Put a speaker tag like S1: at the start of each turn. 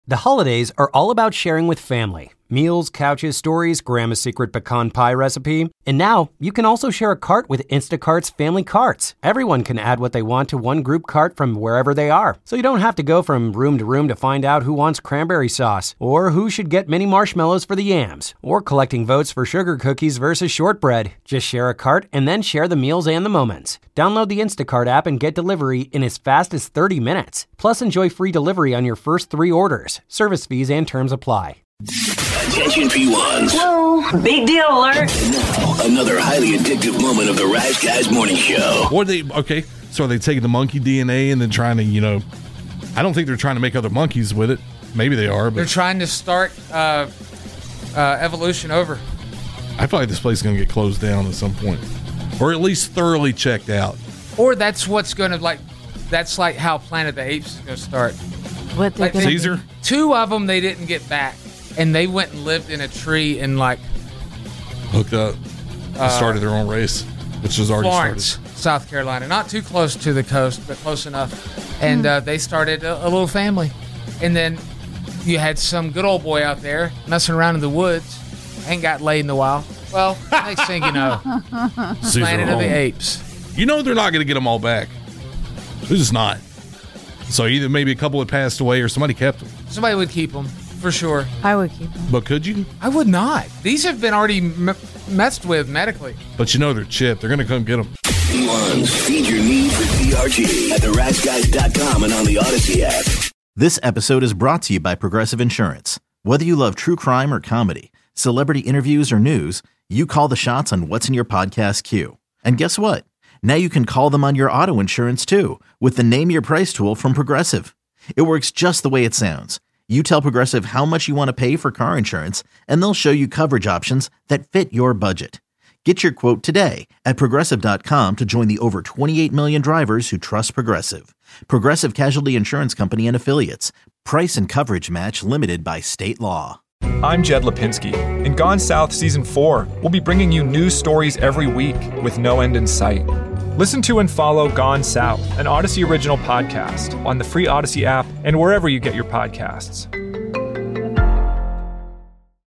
S1: The holidays are all about sharing with family. Meals, couches, stories, Grandma's secret pecan pie recipe. And now, you can also share a cart with Instacart's Family Carts. Everyone can add what they want to one group cart from wherever they are. So you don't have to go from room to find out who wants cranberry sauce, or who should get mini marshmallows for the yams, or collecting votes for sugar cookies versus shortbread. Just share a cart and then share the meals and the moments. Download the Instacart app and get delivery in as fast as 30 minutes. Plus, enjoy free delivery on your first 3 orders. Service fees and terms apply.
S2: Attention P1s.
S3: Whoa, big deal alert.
S2: Now, another highly addictive moment of the Rise Guys Morning Show.
S4: So are they taking the monkey DNA and then trying to, I don't think they're trying to make other monkeys with it. Maybe they are, but
S5: they're trying to start evolution over.
S4: I feel like this place is going to get closed down at some point, or at least thoroughly checked out.
S5: Or that's what's going to that's like how Planet of the Apes is going to start.
S6: What they're gonna
S4: Caesar?
S5: 2 of them they didn't get back, and they went and lived in a tree in
S4: hooked up, and started their own race, which was already
S5: Florence,
S4: started.
S5: South Carolina, not too close to the coast, but close enough. And they started a little family, and then you had some good old boy out there messing around in the woods, ain't got laid in a while. Well, next thing you know, Planet of the Apes.
S4: They're not going to get them all back. They're just not. So either maybe a couple had passed away or somebody kept them.
S5: Somebody would keep them, for sure.
S6: I would keep them.
S4: But could you?
S5: I would not. These have been already messed with medically.
S4: But they're chipped. They're going to come get them.
S2: P1s, feed your need for DRG at theriseguys.com and on the Odyssey app.
S7: This episode is brought to you by Progressive Insurance. Whether you love true crime or comedy, celebrity interviews or news, you call the shots on what's in your podcast queue. And guess what? Now you can call them on your auto insurance too with the Name Your Price tool from Progressive. It works just the way it sounds. You tell Progressive how much you want to pay for car insurance, and they'll show you coverage options that fit your budget. Get your quote today at Progressive.com to join the over 28 million drivers who trust Progressive. Progressive Casualty Insurance Company and Affiliates. Price and coverage match limited by state law.
S8: I'm Jed Lipinski. In Gone South Season 4, we'll be bringing you new stories every week with no end in sight. Listen to and follow Gone South, an Odyssey original podcast, on the free Odyssey app and wherever you get your podcasts.